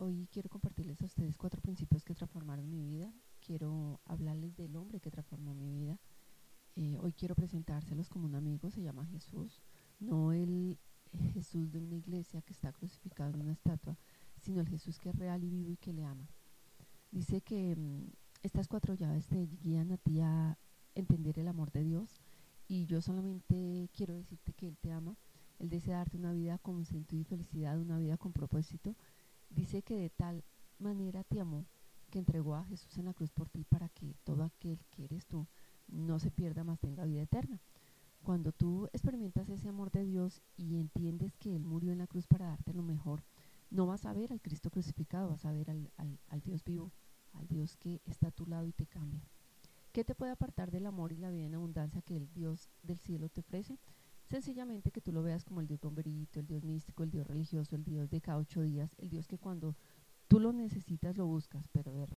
Hoy quiero compartirles a ustedes 4 principios que transformaron mi vida. Quiero hablarles del hombre que transformó mi vida. Hoy quiero presentárselos como un amigo, se llama Jesús. No el Jesús de una iglesia que está crucificado en una estatua, sino el Jesús que es real y vivo y que le ama. Dice que estas 4 llaves te guían a ti a entender el amor de Dios, y yo solamente quiero decirte que Él te ama. Él desea darte una vida con sentido y felicidad, una vida con propósito. Dice que de tal manera te amó que entregó a Jesús en la cruz por ti, para que todo aquel que eres tú no se pierda, mas tenga vida eterna. Cuando tú experimentas ese amor de Dios y entiendes que Él murió en la cruz para darte lo mejor, no vas a ver al Cristo crucificado, vas a ver al Dios vivo, al Dios que está a tu lado y te cambia. ¿Qué te puede apartar del amor y la vida en abundancia que el Dios del cielo te ofrece? Sencillamente que tú lo veas como el Dios bomberito, el Dios místico, el Dios religioso, el Dios de cada 8 días, el Dios que cuando tú lo necesitas lo buscas, pero de